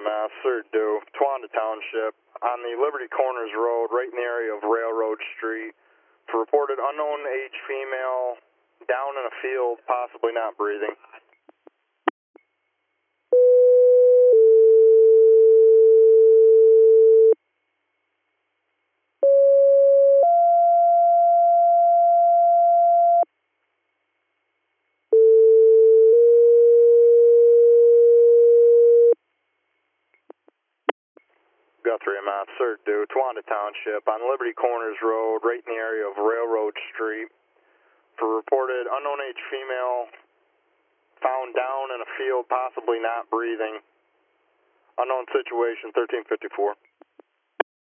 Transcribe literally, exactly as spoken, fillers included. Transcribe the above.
M S, third due, Towanda Township, on the Liberty Corners Road, right in the area of Railroad Street, for reported unknown age female down in a field, possibly not breathing. Guthrie M S, third due, Towanda Township, on Liberty Corners Road, right in the area of Railroad Street, for reported unknown age female found down in a field, possibly not breathing. Unknown situation, thirteen fifty-four.